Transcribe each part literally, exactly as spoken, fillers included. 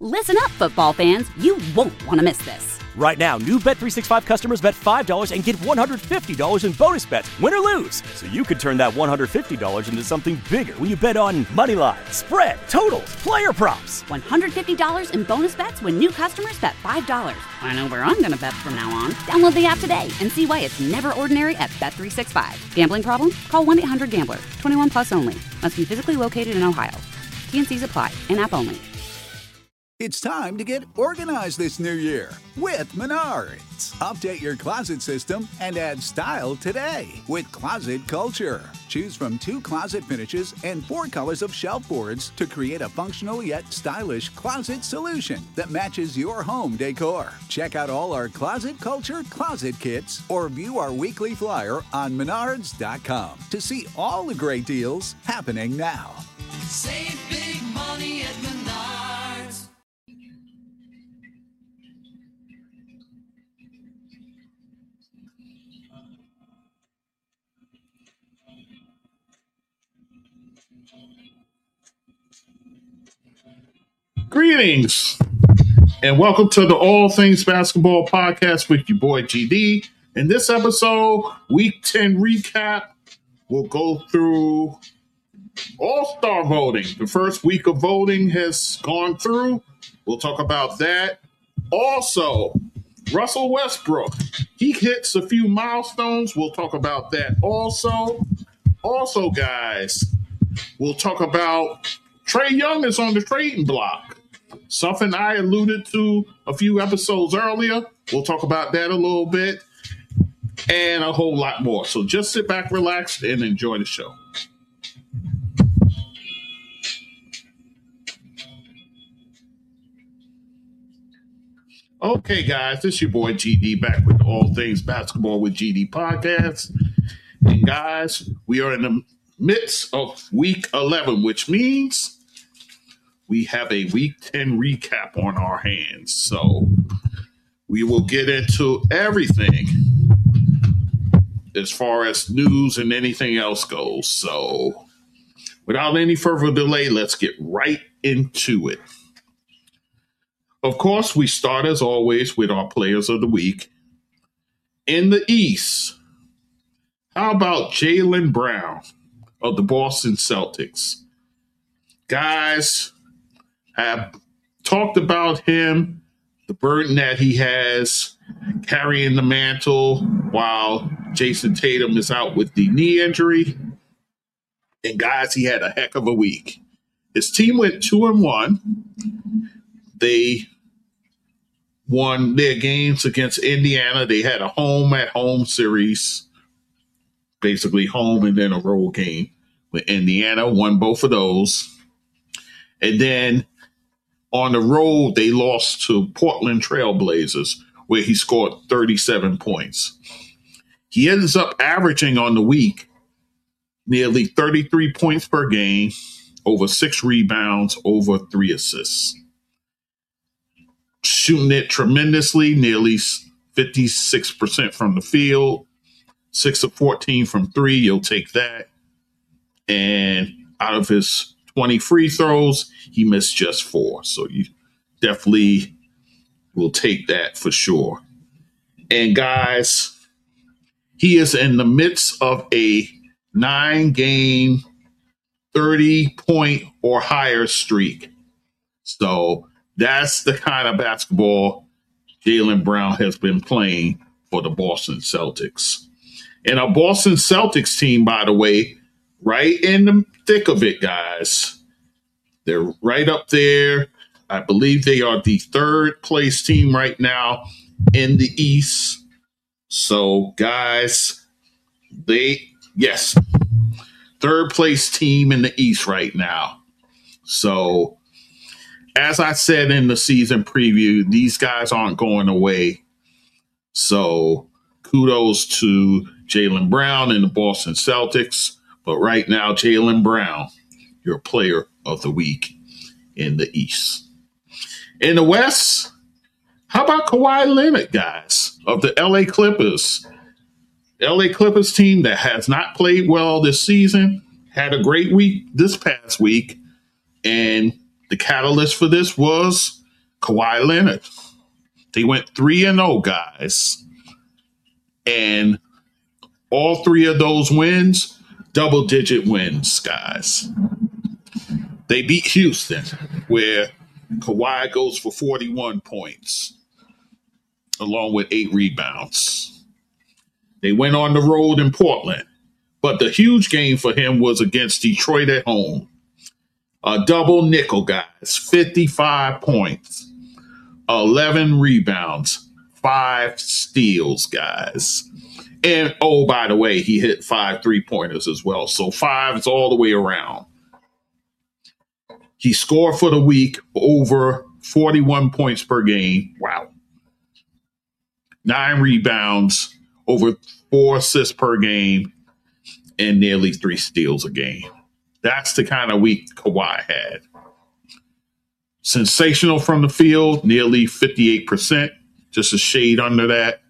Listen up, football fans. You won't want to miss this. Right now, new Bet three sixty-five customers bet five dollars and get one hundred fifty dollars in bonus bets, win or lose. So you could turn that one hundred fifty dollars into something bigger when you bet on money line, spread, totals, player props. one hundred fifty dollars in bonus bets when new customers bet five dollars. I know where I'm going to bet from now on. Download the app today and see why it's never ordinary at Bet three sixty-five. Gambling problem? Call one eight hundred gambler. twenty-one plus only. Must be physically located in Ohio. T N Cs apply. In-app only. It's time to get organized this new year with Menards. Update your closet system and add style today with Closet Culture. Choose from two closet finishes and four colors of shelf boards to create a functional yet stylish closet solution that matches your home decor. Check out all our Closet Culture closet kits or view our weekly flyer on menards dot com to see all the great deals happening now. Save big money at Menards. Greetings and welcome to the All Things Basketball Podcast with your boy G D. In this episode, Week ten recap, we'll go through All-Star voting. The first week of voting has gone through. We'll talk about that. Also, Russell Westbrook, he hits a few milestones. We'll talk about that also. Also, guys, we'll talk about Trae Young is on the trading block. Something I alluded to a few episodes earlier. We'll talk about that a little bit and a whole lot more. So just sit back, relax, and enjoy the show. Okay, guys, this is your boy G D back with the All Things Basketball with G D podcast. And guys, we are in the midst of week eleven, which means we have a week ten recap on our hands. So we will get into everything as far as news and anything else goes. So without any further delay, let's get right into it. Of course, we start as always with our players of the week. In the East, how about Jaylen Brown of the Boston Celtics? Guys, I've talked about him, the burden that he has carrying the mantle while Jason Tatum is out with the knee injury. And guys, he had a heck of a week. His team went two and one. They won their games against Indiana. They had a home at home series, basically home and then a road game with Indiana, won both of those. And then on the road, they lost to Portland Trail Blazers, where he scored thirty-seven points. He ends up averaging on the week nearly thirty-three points per game, over six rebounds, over three assists. Shooting it tremendously, nearly fifty-six percent from the field, six of fourteen from three, you'll take that. And out of his twenty free throws, he missed just four. So you definitely will take that for sure. And guys, he is in the midst of a nine-game, thirty-point or higher streak. So that's the kind of basketball Jaylen Brown has been playing for the Boston Celtics. And a Boston Celtics team, by the way, right in the thick of it, guys. They're right up there. I believe they are the third place team right now in the East. So, guys, they, yes, third place team in the East right now. So, as I said in the season preview, these guys aren't going away. So, kudos to Jaylen Brown and the Boston Celtics. But right now, Jaylen Brown, your player of the week in the East. In the West, how about Kawhi Leonard, guys, of the L A Clippers? L A Clippers team that has not played well this season, had a great week this past week. And the catalyst for this was Kawhi Leonard. They went three and oh, guys. And all three of those wins, double-digit wins, guys. They beat Houston, where Kawhi goes for forty-one points, along with eight rebounds. They went on the road in Portland, but the huge game for him was against Detroit at home. A double nickel, guys, fifty-five points, eleven rebounds, five steals, guys. And, oh, by the way, he hit five three-pointers as well. So five is all the way around. He scored for the week over forty-one points per game. Wow. Nine rebounds, over four assists per game, and nearly three steals a game. That's the kind of week Kawhi had. Sensational from the field, nearly fifty-eight percent, just a shade under that.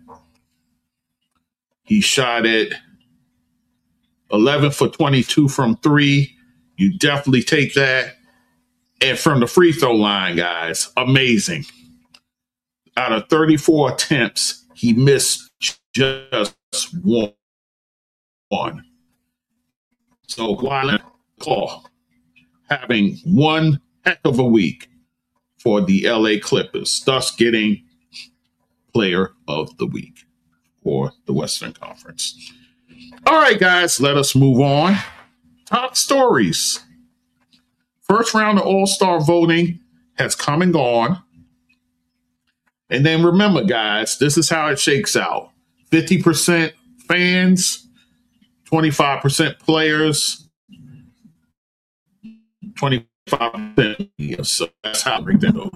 He shot at eleven for twenty-two from three. You definitely take that. And from the free throw line, guys, amazing. Out of thirty-four attempts, he missed just one. So Kawhi Leonard having one heck of a week for the L A Clippers, thus getting Player of the Week for the Western Conference. All right, guys, let us move on. Top stories. First round of All-Star voting has come and gone. And then remember, guys, this is how it shakes out. fifty percent fans, twenty-five percent players, twenty-five percent media. So that's how it goes.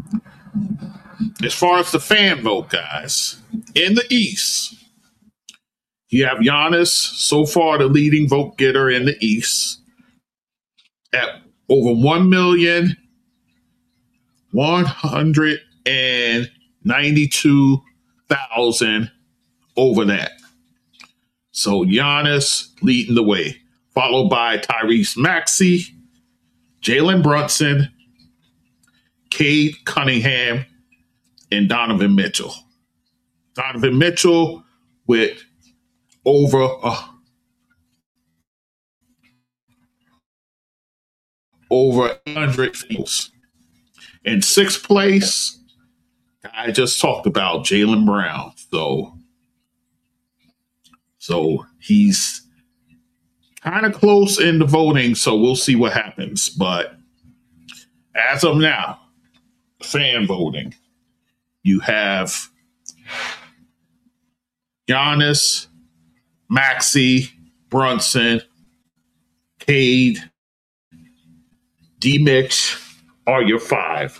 As far as the fan vote, guys, in the East, you have Giannis, so far the leading vote getter in the East, at over one million one hundred ninety-two thousand over that. So Giannis leading the way, followed by Tyrese Maxey, Jalen Brunson, Cade Cunningham, and Donovan Mitchell. Donovan Mitchell with over uh, over one hundred votes. In sixth place, I just talked about Jaylen Brown. So, so he's kind of close in the voting, so we'll see what happens. But as of now, fan voting, you have Giannis, Maxey, Brunson, Cade, D-Mitch are your five.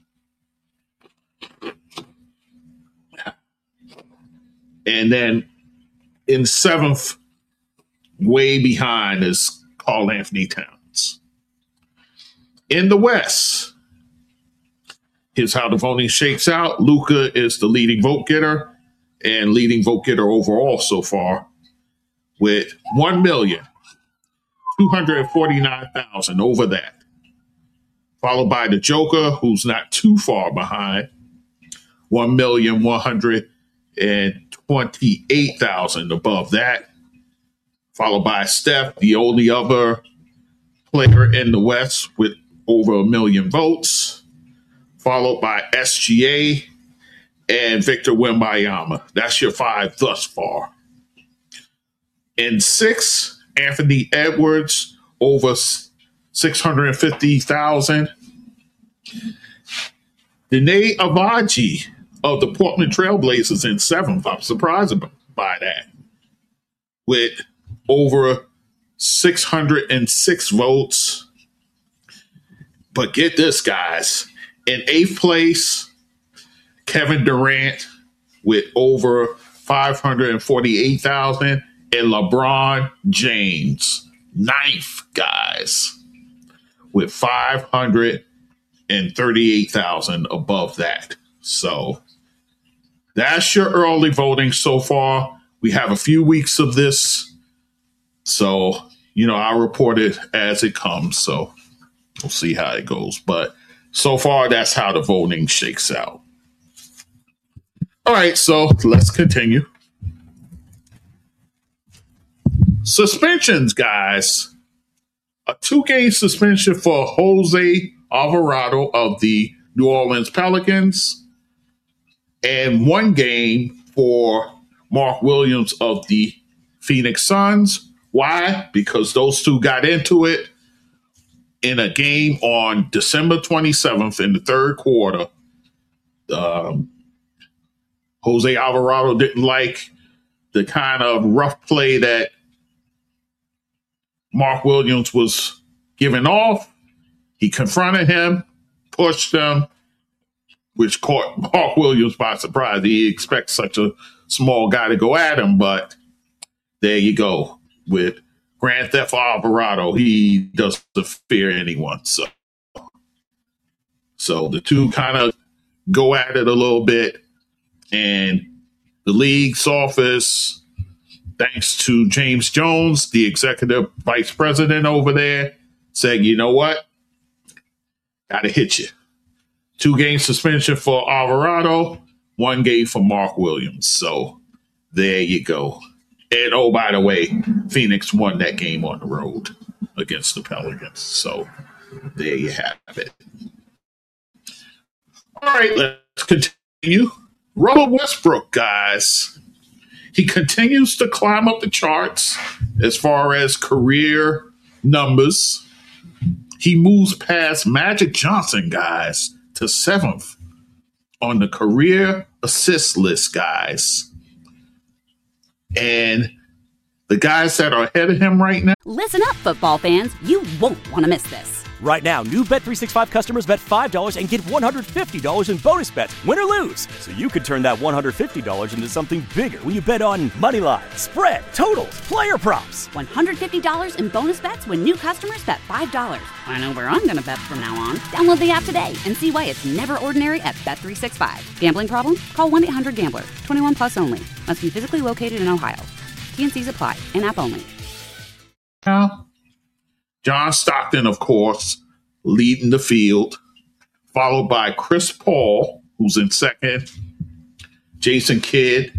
And then in seventh, way behind, is Karl Anthony Towns. In the West, here's how the voting shakes out. Luka is the leading vote getter and leading vote getter overall so far with one million two hundred forty-nine thousand over that. Followed by the Joker, who's not too far behind, one million one hundred twenty-eight thousand above that. Followed by Steph, the only other player in the West with over a million votes. Followed by S G A and Victor Wembanyama. That's your five thus far. In six, Anthony Edwards, over six hundred fifty thousand. Dene Avaji of the Portland Trailblazers in seventh. I'm surprised by that. With over six hundred six votes. But get this, guys. In eighth place, Kevin Durant with over five hundred forty-eight thousand. And LeBron James, ninth, guys, with five hundred thirty-eight thousand above that. So that's your early voting so far. We have a few weeks of this. So, you know, I'll report it as it comes. So we'll see how it goes. But so far, that's how the voting shakes out. All right, so let's continue. Suspensions, guys. A two-game suspension for Jose Alvarado of the New Orleans Pelicans and one game for Mark Williams of the Phoenix Suns. Why? Because those two got into it in a game on December twenty-seventh in the third quarter. Um, Jose Alvarado didn't like the kind of rough play that Mark Williams was giving off. He confronted him, pushed him, which caught Mark Williams by surprise. He expects such a small guy to go at him, but there you go. With Grand Theft Alvarado, he doesn't fear anyone. So, so the two kind of go at it a little bit, and the league's office, thanks to James Jones, the executive vice president over there, said, you know what? Gotta hit you. Two game suspension for Alvarado, one game for Mark Williams. So there you go. And oh, by the way, Phoenix won that game on the road against the Pelicans. So there you have it. All right, let's continue. Russell Westbrook, guys. He continues to climb up the charts as far as career numbers. He moves past Magic Johnson, guys, to seventh on the career assist list, guys. And the guys that are ahead of him right now. Listen up, football fans. You won't want to miss this. Right now, new Bet three sixty-five customers bet five dollars and get one hundred fifty dollars in bonus bets, win or lose. So you could turn that one hundred fifty dollars into something bigger when you bet on money line, spread, totals, player props. one hundred fifty dollars in bonus bets when new customers bet five dollars. I know where I'm going to bet from now on. Download the app today and see why it's never ordinary at Bet three sixty-five. Gambling problem? Call one eight hundred gambler. twenty-one plus only. Must be physically located in Ohio. T and C's apply. In-app only. Now, John Stockton, of course, leading the field, followed by Chris Paul, who's in second, Jason Kidd,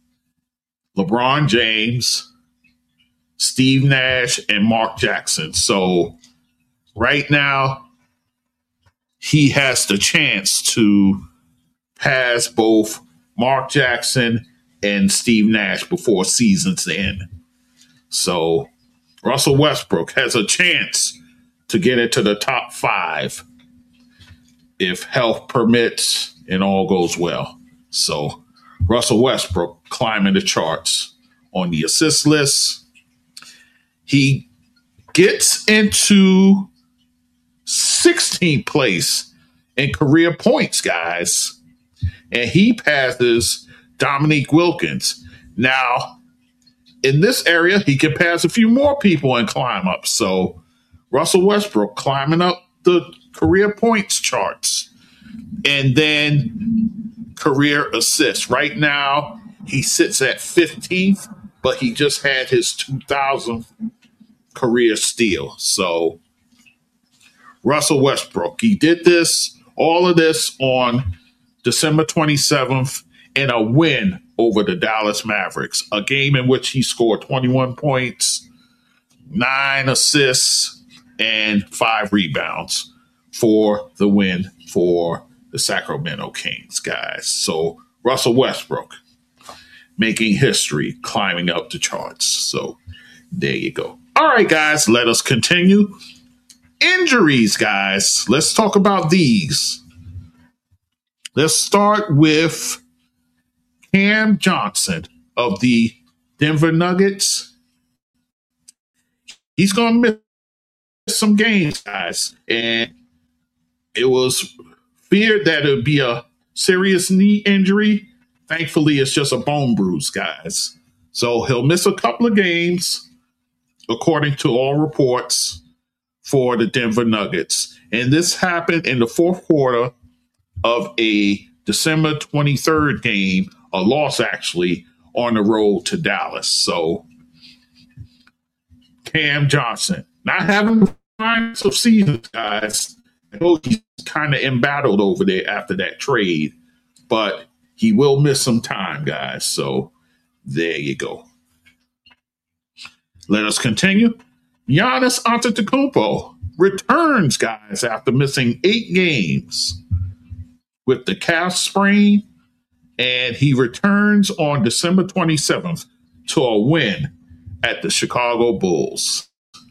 LeBron James, Steve Nash, and Mark Jackson. So right now, he has the chance to pass both Mark Jackson and Steve Nash before season's end. So Russell Westbrook has a chance to get into the top five if health permits and all goes well. So Russell Westbrook climbing the charts on the assist list. He gets into sixteenth place in career points, guys. And he passes Dominique Wilkins. Now, in this area, he can pass a few more people and climb up. So Russell Westbrook climbing up the career points charts. And then career assists. Right now, he sits at fifteenth, but he just had his two thousandth career steal. So Russell Westbrook, he did this, all of this on December twenty-seventh in a win over the Dallas Mavericks, a game in which he scored twenty-one points, nine assists, and five rebounds for the win for the Sacramento Kings, guys. So Russell Westbrook making history, climbing up the charts. So there you go. All right, guys, let us continue. Injuries, guys. Let's talk about these. Let's start with Cam Johnson of the Denver Nuggets. He's going to miss some games, guys. And it was feared that it would be a serious knee injury. Thankfully, it's just a bone bruise, guys. So he'll miss a couple of games, according to all reports, for the Denver Nuggets. And this happened in the fourth quarter of a December twenty-third game, a loss actually, on the road to Dallas. So Cam Johnson, not having the finest of seasons, guys. I know he's kind of embattled over there after that trade, but he will miss some time, guys. So there you go. Let us continue. Giannis Antetokounmpo returns, guys, after missing eight games with the calf sprain, and he returns on December twenty-seventh to a win at the Chicago Bulls.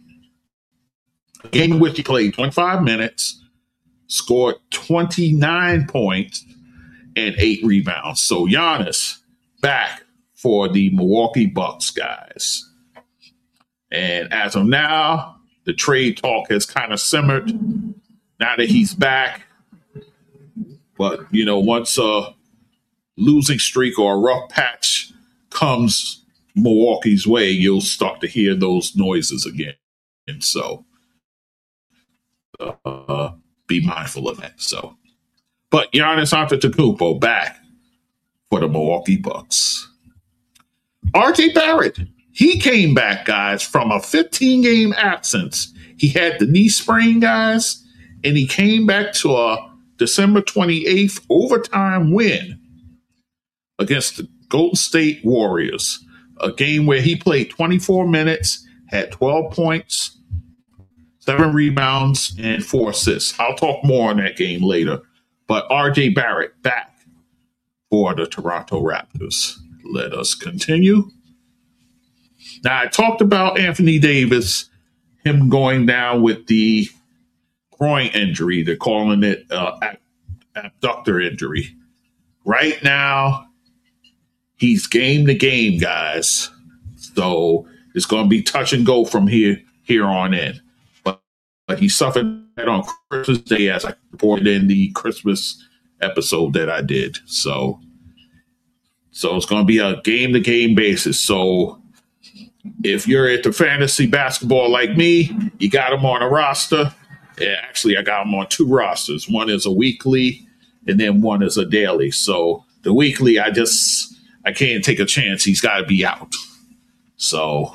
A game in which he played twenty-five minutes, scored twenty-nine points, and eight rebounds. So Giannis back for the Milwaukee Bucks, guys. And as of now, the trade talk has kind of simmered now that he's back. But, you know, once a losing streak or a rough patch comes Milwaukee's way, you'll start to hear those noises again. And so uh, be mindful of that. So, but Giannis Antetokounmpo back for the Milwaukee Bucks. R J Barrett, he came back, guys, from a fifteen-game absence. He had the knee sprain, guys, and he came back to a December twenty-eighth overtime win against the Golden State Warriors, a game where he played twenty-four minutes, had twelve points, seven rebounds, and four assists. I'll talk more on that game later. But R J Barrett back for the Toronto Raptors. Let us continue. Now, I talked about Anthony Davis, him going down with the groin injury. They're calling it uh, abductor injury. Right now, he's game to game, guys. So it's going to be touch and go from here here on in. But, but he suffered that on Christmas Day, as I reported in the Christmas episode that I did. So, so it's going to be a game to game basis. So if you're into fantasy basketball like me, you got him on a roster. Yeah, actually, I got him on two rosters. One is a weekly, and then one is a daily. So the weekly, I just I can't take a chance. He's got to be out. So,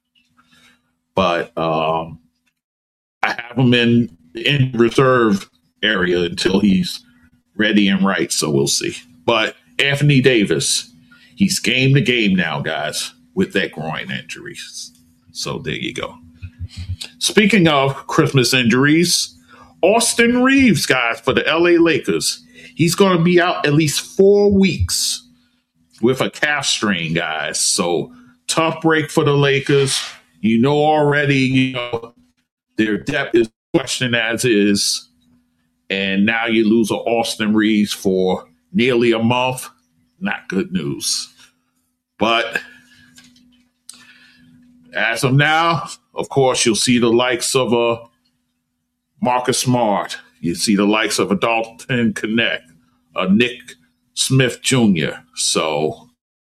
but um, I have him in in reserve area until he's ready and right. So we'll see. But Anthony Davis, he's game to game now, guys, with that groin injury. So there you go. Speaking of Christmas injuries, Austin Reeves, guys, for the L A Lakers. He's going to be out at least four weeks with a calf strain, guys. So tough break for the Lakers. You know already, you know, their depth is questioned as is. And now you lose a Austin Reeves for nearly a month. Not good news. But as of now, of course, you'll see the likes of a Marcus Smart. You see the likes of a Dalton Connect, a Nick Smith Junior So,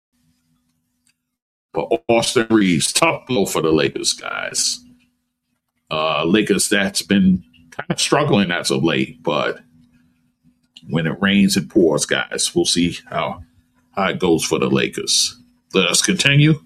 but Austin Reeves, tough blow for the Lakers, guys. Uh, Lakers that's been kind of struggling as of late, but when it rains, it pours, guys. We'll see how, how it goes for the Lakers. Let us continue.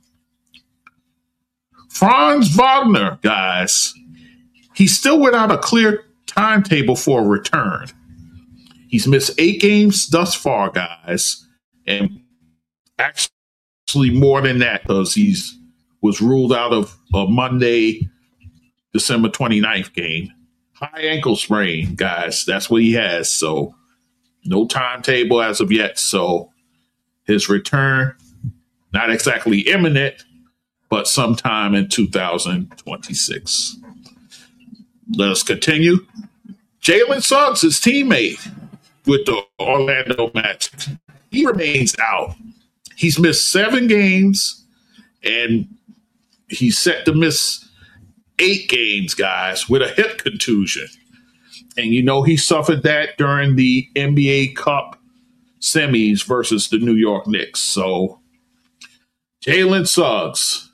Franz Wagner, guys, he's still without a clear timetable for a return. He's missed eight games thus far, guys, and actually more than that because he's was ruled out of a Monday, December twenty-ninth game. High ankle sprain, guys. That's what he has. So no timetable as of yet. So his return, not exactly imminent, but sometime in two thousand twenty-six. Let us continue. Jalen Suggs, his teammate with the Orlando Magic, he remains out. He's missed seven games, and he's set to miss eight games, guys, with a hip contusion. And you know he suffered that during the N B A Cup semis versus the New York Knicks. So Jalen Suggs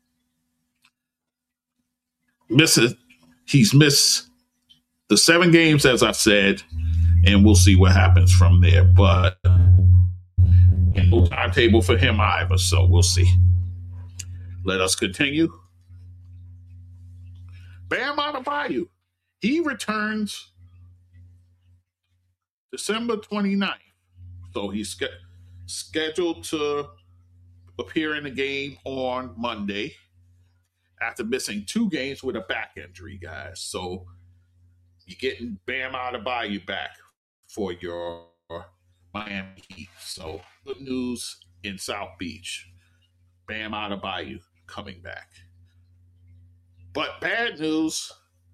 misses. He's missed the seven games, as I said, and we'll see what happens from there. But no timetable for him either, so we'll see. Let us continue. Bam Adebayo, he returns December twenty-ninth. So he's ske- scheduled to appear in the game on Monday after missing two games with a back injury, guys. So you're getting Bam Adebayo back for your Miami Heat. So good news in South Beach. Bam Adebayo coming back. But bad news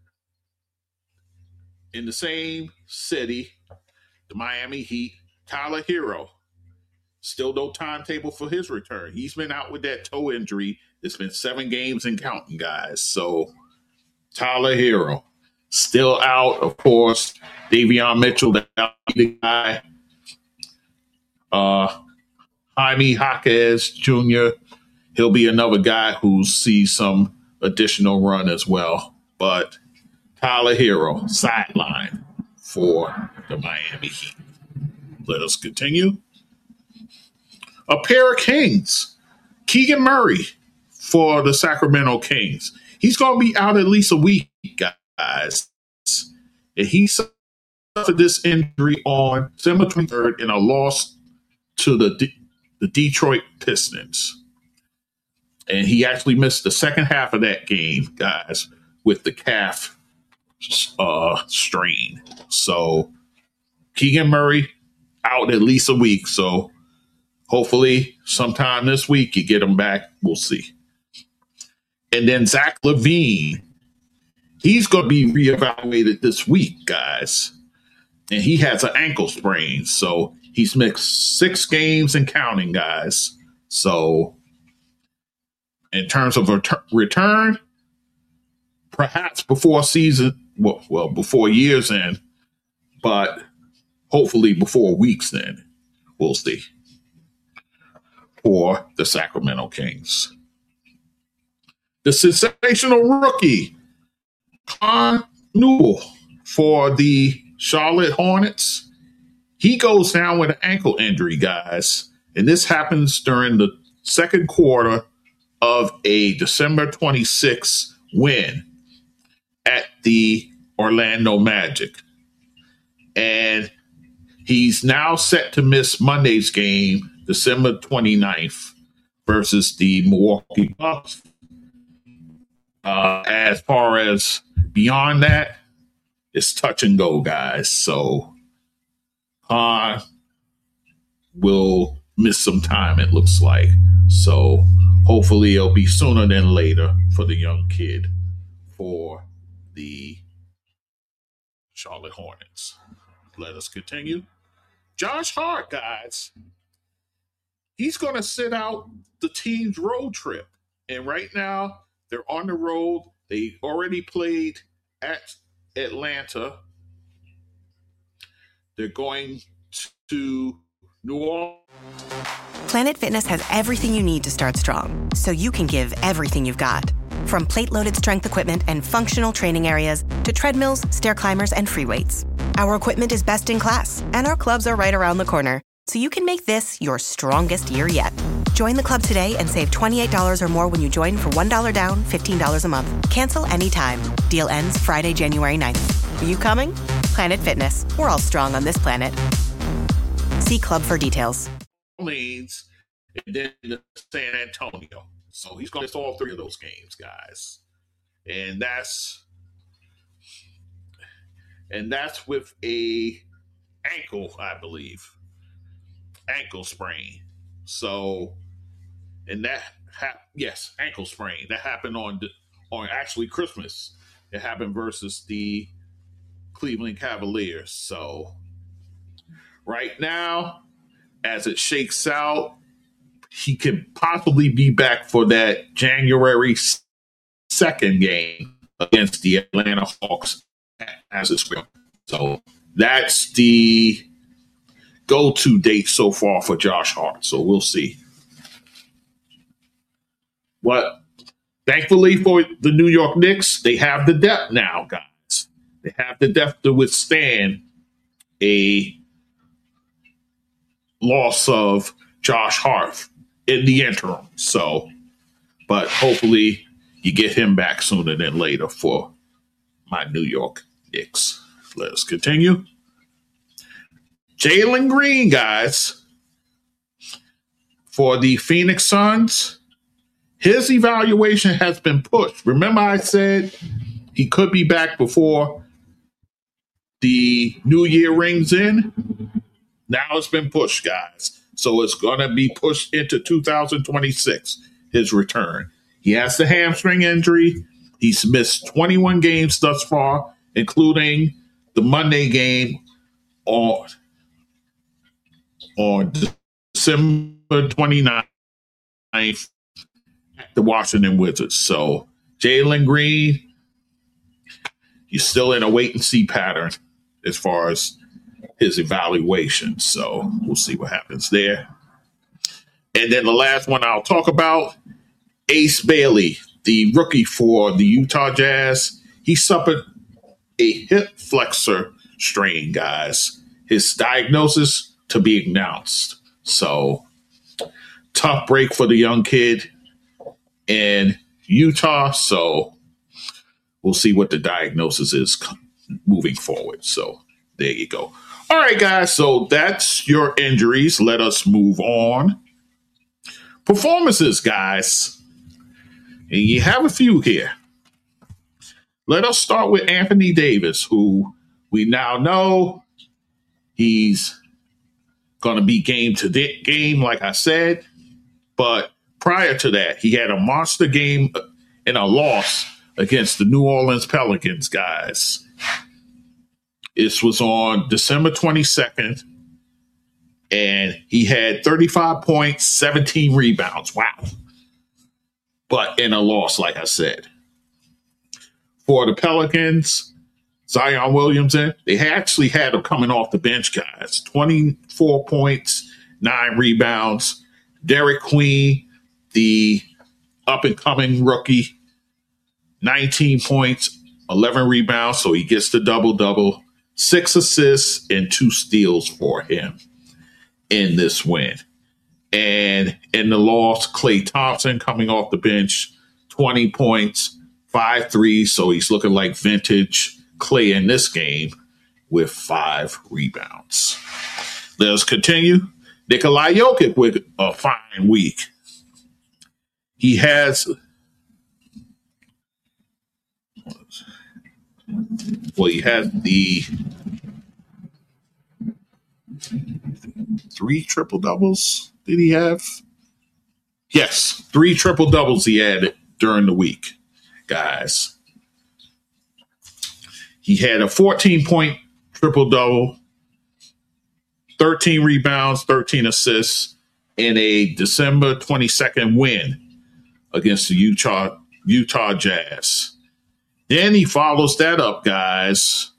in the same city, the Miami Heat, Tyler Hero. Still no timetable for his return. He's been out with that toe injury. It's been seven games and counting, guys. So Tyler Hero still out, of course. Davion Mitchell, the guy. Uh, Jaime Jaquez Junior He'll be another guy who sees some additional run as well. But Tyler Hero, sideline for the Miami Heat. Let us continue. A pair of Kings. Keegan Murray for the Sacramento Kings. He's going to be out at least a week, guys. And he suffered this injury on December twenty-third in a loss to the, D- the Detroit Pistons. And he actually missed the second half of that game, guys, with the calf uh, strain. So Keegan Murray out at least a week. So hopefully sometime this week you get him back. We'll see. And then Zach LaVine, he's going to be reevaluated this week, guys. And he has an ankle sprain. So he's missed six games and counting, guys. So in terms of ret- return, perhaps before season, well, well, before year's end, but hopefully before week's end. We'll see. For the Sacramento Kings. The sensational rookie, Con Newell, for the Charlotte Hornets. He goes down with an ankle injury, guys. And this happens during the second quarter of a December twenty-sixth win at the Orlando Magic. And he's now set to miss Monday's game, December twenty-ninth, versus the Milwaukee Bucks. Uh, as far as beyond that, it's touch and go, guys. So Khan will miss some time, it looks like. So hopefully it'll be sooner than later for the young kid for the Charlotte Hornets. Let us continue. Josh Hart, guys. He's going to sit out the team's road trip. And right now, they're on the road. They already played at Atlanta. They're going to New Orleans. Planet Fitness has everything you need to start strong, so you can give everything you've got. From plate-loaded strength equipment and functional training areas to treadmills, stair climbers, and free weights. Our equipment is best in class, and our clubs are right around the corner, so you can make this your strongest year yet. Join the club today and save twenty-eight dollars or more when you join for one dollar down, fifteen dollars a month. Cancel anytime. Deal ends Friday, January ninth. Are you coming? Planet Fitness. We're all strong on this planet. See club for details. Orleans, and then San Antonio. So he's going to miss all three of those games, guys. And that's and that's with a ankle, I believe. Ankle sprain. So, and that, ha- yes, ankle sprain. That happened on, on actually Christmas. It happened versus the Cleveland Cavaliers. So, right now, as it shakes out, he could possibly be back for that January second game against the Atlanta Hawks as it's going. So that's the go-to date so far for Josh Hart. So we'll see. But thankfully for the New York Knicks, they have the depth now, guys. They have the depth to withstand a loss of Josh Hart in the interim. So, but hopefully you get him back sooner than later for my New York Knicks. Let us continue. Jalen Green, guys, for the Phoenix Suns, his evaluation has been pushed. Remember I said he could be back before the new year rings in? Now it's been pushed, guys. So it's going to be pushed into two thousand twenty-six, his return. He has the hamstring injury. He's missed twenty-one games thus far, including the Monday game on, on December twenty-ninth at the Washington Wizards. So Jalen Green, he's still in a wait-and-see pattern as far as his evaluation. So we'll see what happens there. And then the last one I'll talk about, Ace Bailey, the rookie for the Utah Jazz. He suffered a hip flexor strain, guys. His diagnosis to be announced. So tough break for the young kid in Utah. So we'll see what the diagnosis is moving forward. So there you go. All right, guys. So that's your injuries. Let us move on. Performances, guys. And you have a few here. Let us start with Anthony Davis, who we now know he's going to be game to game, like I said. But prior to that, he had a monster game and a loss against the New Orleans Pelicans, guys. This was on December twenty-second, and he had thirty-five points, seventeen rebounds. Wow. But in a loss, like I said. For the Pelicans, Zion Williamson, they actually had him coming off the bench, guys. twenty-four points, nine rebounds. Derek Queen, the up-and-coming rookie, nineteen points, eleven rebounds, so he gets the double-double. Six assists and two steals for him in this win. And in the loss, Klay Thompson coming off the bench, twenty points, five threes, so he's looking like vintage Klay in this game with five rebounds. Let us continue. Nikola Jokic with a fine week. He has well, he has the three triple doubles. Did he have? Yes, three triple doubles he had during the week, guys. He had a fourteen point triple double, thirteen rebounds, thirteen assists in a December twenty-second win against the Utah Utah Jazz. Then he follows that up, guys.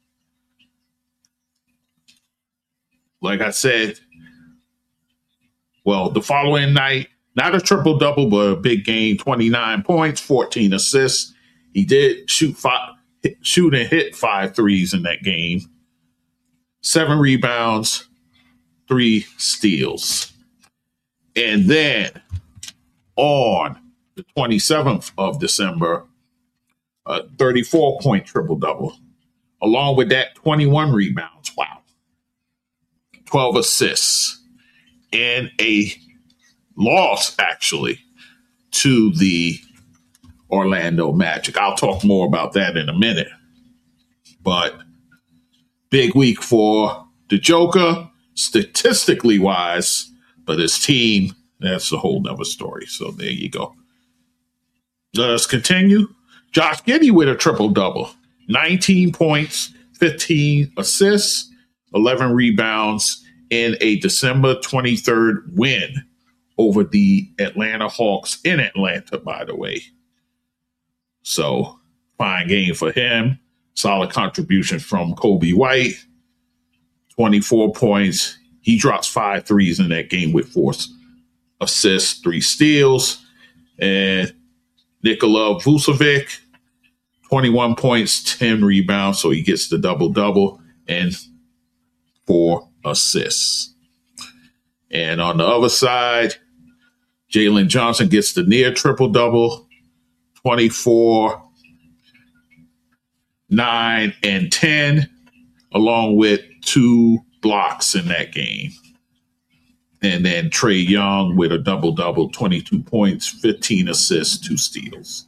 Like I said, well, the following night, not a triple-double, but a big game, twenty-nine points, fourteen assists. He did shoot five, shoot and hit five threes in that game. Seven rebounds, three steals. And then on the twenty-seventh of December, a thirty-four point triple-double. Along with that, twenty-one rebounds. Wow. twelve assists. And a loss, actually, to the Orlando Magic. I'll talk more about that in a minute. But big week for the Joker, statistically wise, but his team, that's a whole nother story. So there you go. Let us continue. Josh Giddey with a triple-double. nineteen points, fifteen assists, eleven rebounds in a December twenty-third win over the Atlanta Hawks in Atlanta, by the way. So, fine game for him. Solid contribution from Kobe White. twenty-four points. He drops five threes in that game with four assists, three steals. And Nikola Vucevic, twenty-one points, ten rebounds. So he gets the double-double and four assists. And on the other side, Jalen Johnson gets the near triple-double, twenty-four, nine, and ten, along with two blocks in that game. And then Trae Young with a double-double, twenty-two points, fifteen assists, two steals.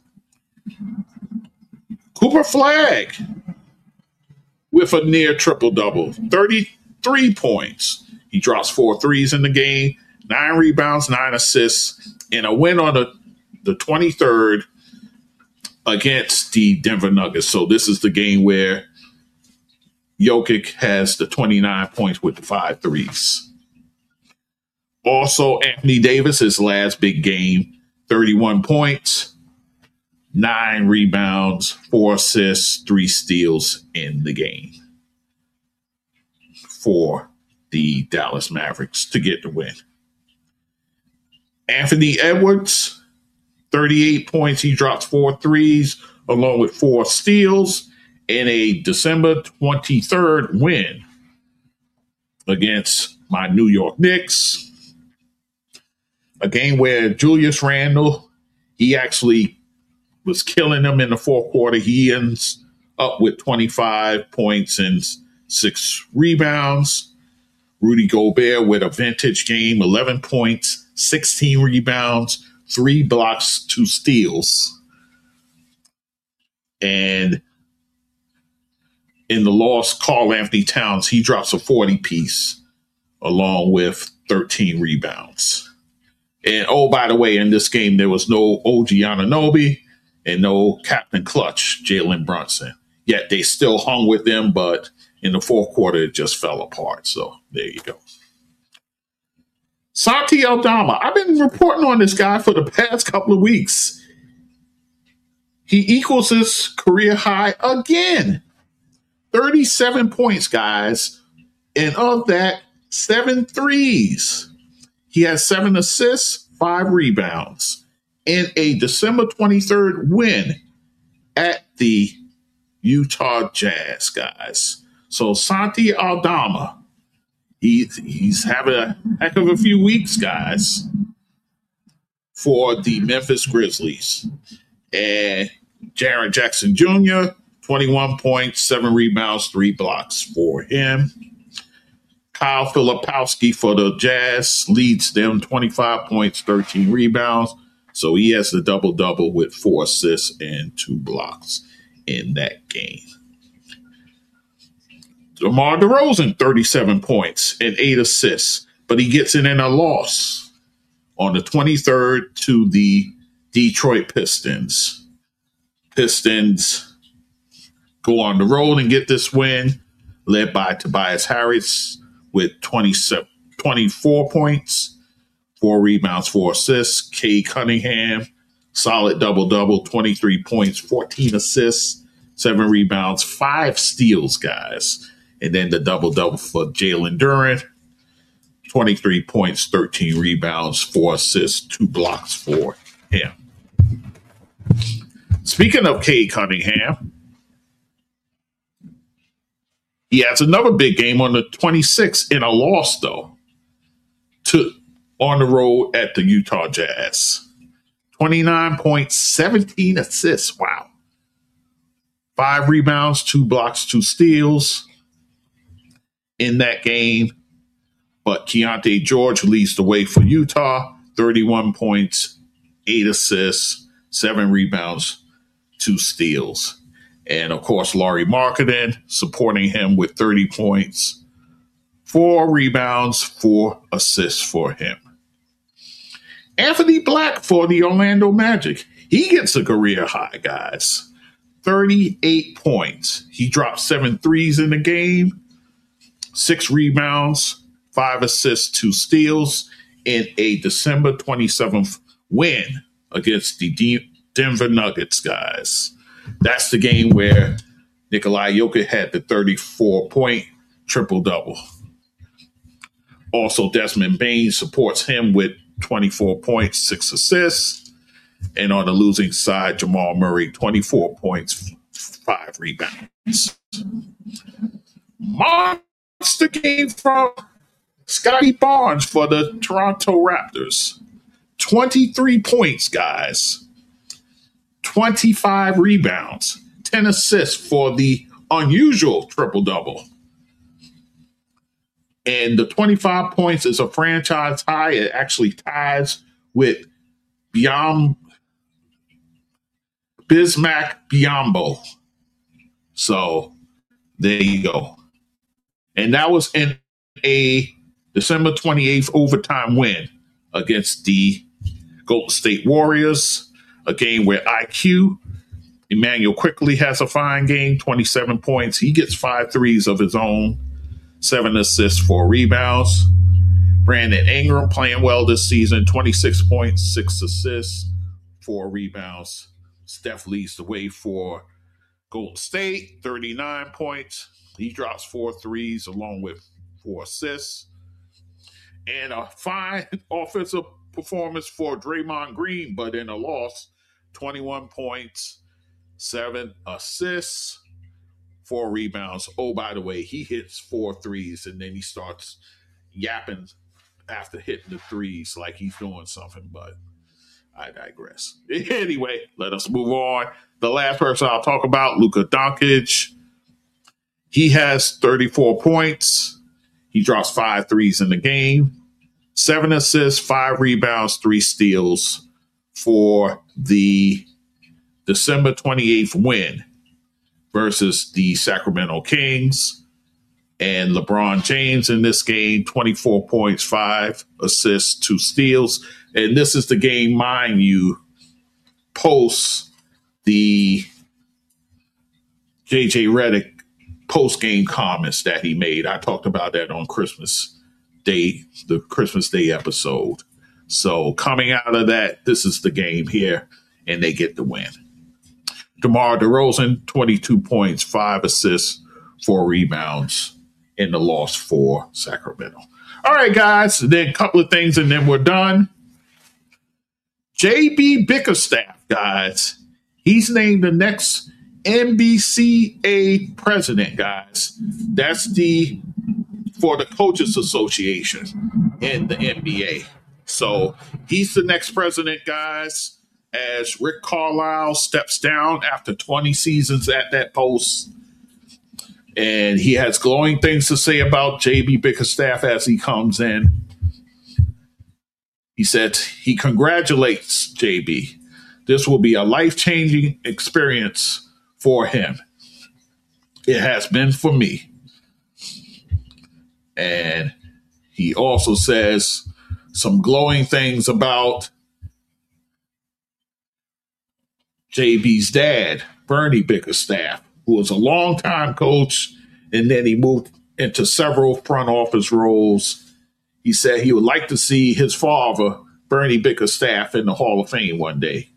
Cooper Flagg with a near triple-double, thirty-three points. He drops four threes in the game, nine rebounds, nine assists, and a win on the, the twenty-third against the Denver Nuggets. So this is the game where Jokic has the twenty-nine points with the five threes. Also, Anthony Davis, his last big game, thirty-one points, nine rebounds, four assists, three steals in the game for the Dallas Mavericks to get the win. Anthony Edwards, thirty-eight points. He drops four threes along with four steals in a December twenty-third win against my New York Knicks. A game where Julius Randle, he actually was killing them in the fourth quarter. He ends up with twenty-five points and six rebounds. Rudy Gobert with a vintage game, eleven points, sixteen rebounds, three blocks, two steals. And in the loss, Karl Anthony Towns, he drops a forty piece along with thirteen rebounds. And, oh, by the way, in this game, there was no O G Anunoby and no Captain Clutch, Jalen Brunson. Yet they still hung with them, but in the fourth quarter, it just fell apart. So there you go. Santi Aldama. I've been reporting on this guy for the past couple of weeks. He equals his career high again. thirty-seven points, guys. And of that, seven threes. He has seven assists, five rebounds in a December twenty-third win at the Utah Jazz, guys. So Santi Aldama, he, he's having a heck of a few weeks, guys, for the Memphis Grizzlies. And Jaren Jackson Junior, twenty-one points, seven rebounds, three blocks for him. Kyle Filipowski for the Jazz leads them, twenty-five points, thirteen rebounds. So he has the double-double with four assists and two blocks in that game. DeMar DeRozan, thirty-seven points and eight assists, but he gets it in a loss on the twenty-third to the Detroit Pistons. Pistons go on the road and get this win, led by Tobias Harris with twenty-seven, twenty-four points, four rebounds, four assists. Cade Cunningham, solid double-double, twenty-three points, fourteen assists, seven rebounds, five steals, guys. And then the double-double for Jalen Duren, twenty-three points, thirteen rebounds, four assists, two blocks for him. Speaking of Cade Cunningham, he has another big game on the twenty-sixth in a loss, though, to on the road at the Utah Jazz. twenty-nine points, seventeen assists. Wow. Five rebounds, two blocks, two steals in that game. But Keontae George leads the way for Utah. thirty-one points, eight assists, seven rebounds, two steals. And, of course, Lauri Markkanen supporting him with thirty points, four rebounds, four assists for him. Anthony Black for the Orlando Magic. He gets a career high, guys. thirty-eight points. He dropped seven threes in the game, six rebounds, five assists, two steals in a December twenty-seventh win against the D- Denver Nuggets, guys. That's the game where Nikola Jokic had the thirty-four point triple-double. Also, Desmond Bane supports him with twenty-four points, six assists. And on the losing side, Jamal Murray, twenty-four points, five rebounds. Monster game from Scotty Barnes for the Toronto Raptors. twenty-three points, guys. twenty-five rebounds, ten assists for the unusual triple-double. And the twenty-five points is a franchise high. It actually ties with Biom, Bismack Biyombo. So there you go. And that was in a December twenty-eighth overtime win against the Golden State Warriors, a game where I Q, Emmanuel Quickley has a fine game, twenty-seven points. He gets five threes of his own, seven assists, four rebounds. Brandon Ingram playing well this season, twenty-six points, six assists, four rebounds. Steph leads the way for Golden State, thirty-nine points. He drops four threes along with four assists. And a fine offensive performance for Draymond Green, but in a loss, twenty-one points, seven assists, four rebounds. Oh, by the way, he hits four threes, and then he starts yapping after hitting the threes like he's doing something, but I digress. Anyway, let us move on. The last person I'll talk about, Luka Doncic. He has thirty-four points. He drops five threes in the game, seven assists, five rebounds, three steals for the December twenty-eighth win versus the Sacramento Kings. And LeBron James in this game, twenty-four points, five assists, two steals. And this is the game, mind you, post the J J Redick post-game comments that he made. I talked about that on Christmas Day, the Christmas Day episode. So coming out of that, this is the game here, and they get the win. DeMar DeRozan, twenty-two points, five assists, four rebounds in the loss for Sacramento. All right, guys, then a couple of things, and then we're done. J B Bickerstaff, guys, he's named the next N B C A president, guys. That's the for the Coaches Association in the N B A. So he's the next president, guys, as Rick Carlisle steps down after twenty seasons at that post. And he has glowing things to say about J B Bickerstaff as he comes in. He said he congratulates J B. This will be a life-changing experience for him. It has been for me. And he also says some glowing things about J B's dad, Bernie Bickerstaff, who was a longtime coach, and then he moved into several front office roles. He said he would like to see his father, Bernie Bickerstaff, in the Hall of Fame one day.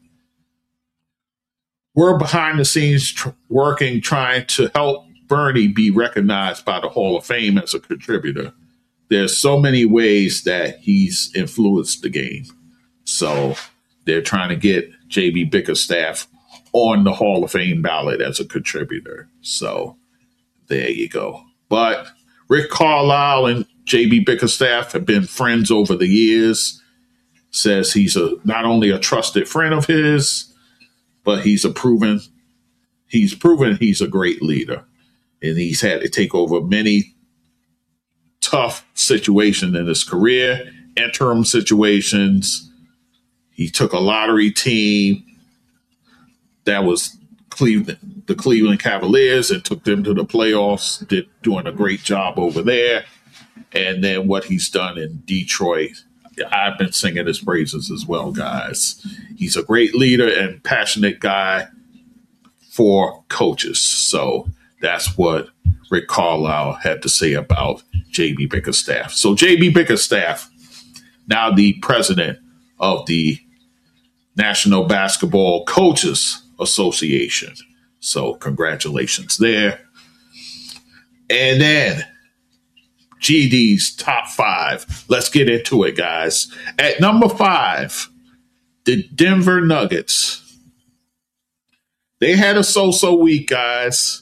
We're behind the scenes tr- working, trying to help Bernie be recognized by the Hall of Fame as a contributor. There's so many ways that he's influenced the game. So they're trying to get J B Bickerstaff on the Hall of Fame ballot as a contributor. So there you go. But Rick Carlisle and J B Bickerstaff have been friends over the years. Says he's a not only a trusted friend of his, but he's a proven he's proven he's a great leader. And he's had to take over many tough situations in his career, interim situations. He took a lottery team that was Cleveland, the Cleveland Cavaliers, and took them to the playoffs, did doing a great job over there. And then what he's done in Detroit, I've been singing his praises as well, guys. He's a great leader and passionate guy for coaches. So that's what Rick Carlisle had to say about J B Bickerstaff. So J B Bickerstaff, now the president of the National Basketball Coaches Association. So congratulations there. And then G D's top five. Let's get into it, guys. At number five, the Denver Nuggets. They had a so-so week, guys.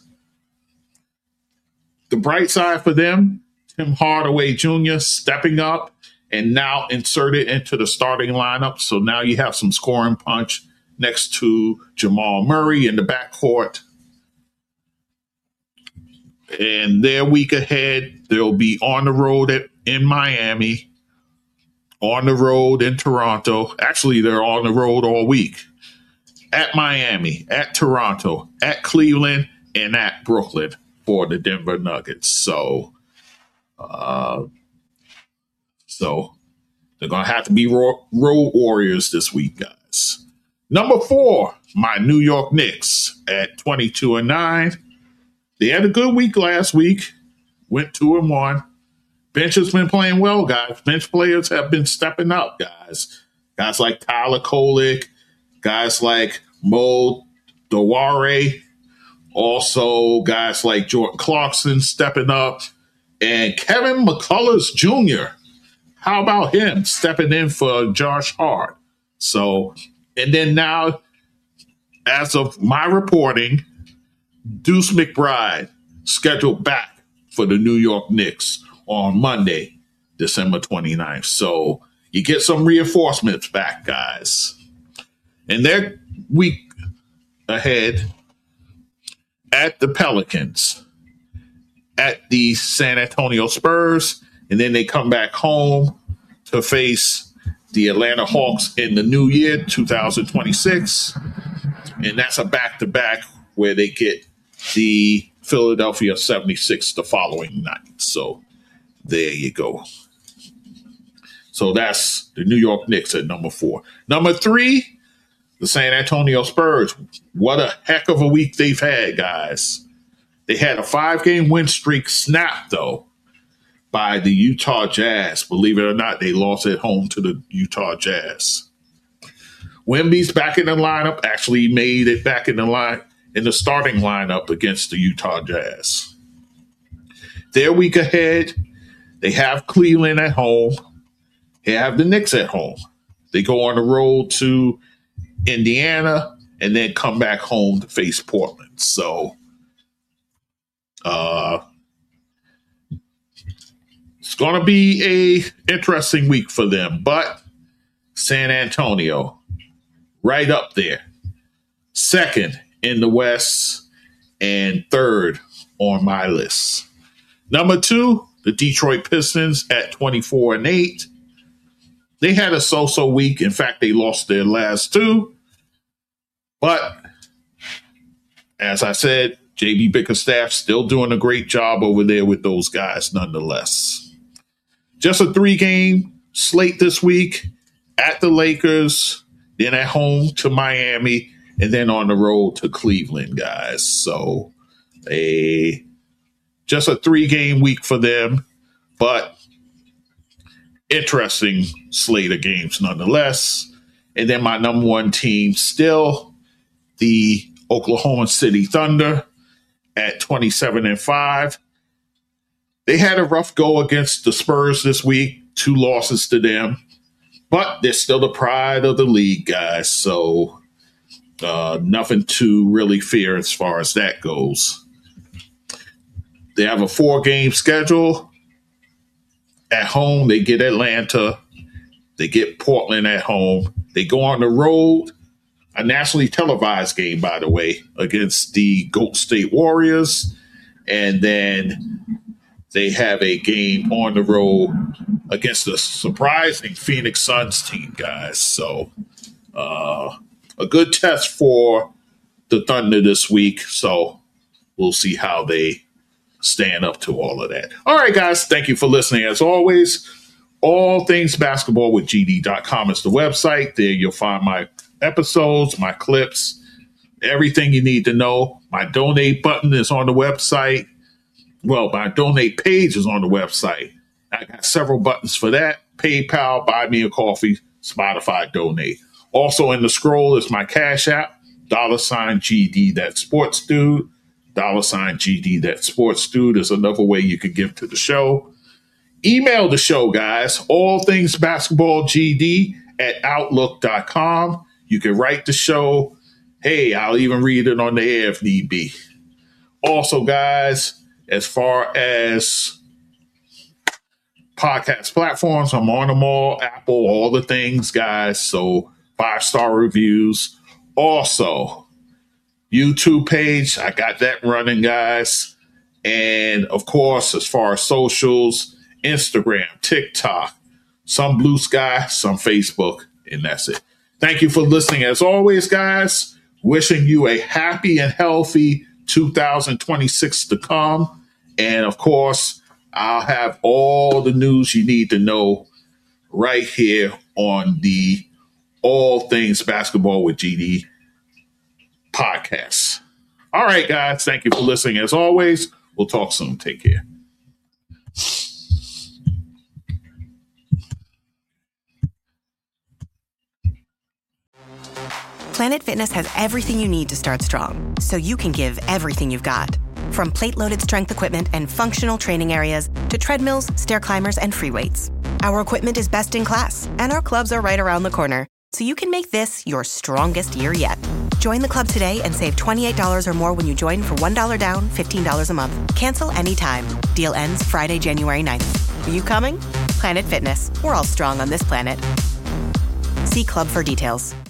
The bright side for them, Tim Hardaway Junior stepping up and now inserted into the starting lineup. So now you have some scoring punch next to Jamal Murray in the backcourt. And their week ahead, They'll be on the road at, in Miami, on the road in Toronto. Actually, they're on the road all week. At Miami, at Toronto, at Cleveland, and at Brooklyn for the Denver Nuggets. So, uh, so they're going to have to be ro- road warriors this week, guys. Number four, my New York Knicks at twenty-two and nine. They had a good week last week. Went two and one. Bench has been playing well, guys. Bench players have been stepping up, guys. Guys like Tyler Kolek, guys like Mo Deware, also guys like Jordan Clarkson stepping up, and Kevin McCullers Junior How about him stepping in for Josh Hart? So, and then now, as of my reporting, Deuce McBride scheduled back for the New York Knicks on Monday, December twenty-ninth. So you get some reinforcements back, guys. And their week ahead at the Pelicans, at the San Antonio Spurs, and then they come back home to face the Atlanta Hawks in the new year, two thousand twenty-six. And that's a back-to-back where they get the Philadelphia seventy-six the following night. So there you go. So that's the New York Knicks at number four. Number three, the San Antonio Spurs. What a heck of a week they've had, guys. They had a five-game win streak snapped, though, by the Utah Jazz. Believe it or not, they lost at home to the Utah Jazz. Wemby's back in the lineup, actually made it back in the line in the starting lineup against the Utah Jazz. Their week ahead, they have Cleveland at home. They have the Knicks at home. They go on the road to Indiana and then come back home to face Portland. So uh, it's going to be a interesting week for them. But San Antonio, right up there. Second in the West and third on my list. Number two, the Detroit Pistons at twenty-four and eight. They had a so-so week. In fact, they lost their last two. But as I said, J B Bickerstaff still doing a great job over there with those guys nonetheless. Just a three-game slate this week at the Lakers, then at home to Miami, and then on the road to Cleveland, guys. So a just a three-game week for them, but interesting slate of games nonetheless. And then my number one team still, the Oklahoma City Thunder at twenty-seven and five. They had a rough go against the Spurs this week, two losses to them, but they're still the pride of the league, guys. So uh, nothing to really fear as far as that goes. They have a four-game schedule. At home, they get Atlanta. They get Portland at home. They go on the road, a nationally televised game, by the way, against the Golden State Warriors. And then they have a game on the road against the surprising Phoenix Suns team, guys. So uh, a good test for the Thunder this week. So we'll see how they stand up to all of that. All right, guys, thank you for listening. As always, all things basketball with G D dot com is the website. There you'll find my episodes, my clips, everything you need to know. My donate button is on the website. Well, my donate page is on the website. I got several buttons for that. PayPal, Buy Me a Coffee, Spotify, Donate. Also in the scroll is my Cash App, dollar sign G D, that sports dude. Dollar sign G D, that sports dude is another way you can give to the show. Email the show, guys. All things basketball G D at outlook dot com. You can write the show. Hey, I'll even read it on the air if need be. Also, guys, as far as podcast platforms, I'm on them all. Apple, all the things, guys. So five-star reviews. Also, YouTube page, I got that running, guys. And of course, as far as socials, Instagram, TikTok, some Blue Sky, some Facebook, and that's it. Thank you for listening. As always, guys, wishing you a happy and healthy two thousand twenty-six to come. And of course, I'll have all the news you need to know right here on the All Things Basketball with G D podcast. All right, guys. Thank you for listening. As always, we'll talk soon. Take care. Planet Fitness has everything you need to start strong, so you can give everything you've got. From plate-loaded strength equipment and functional training areas to treadmills, stair climbers, and free weights. Our equipment is best in class, and our clubs are right around the corner, so you can make this your strongest year yet. Join the club today and save twenty-eight dollars or more when you join for one dollar down, fifteen dollars a month. Cancel anytime. Deal ends Friday, January ninth. Are you coming? Planet Fitness. We're all strong on this planet. See club for details.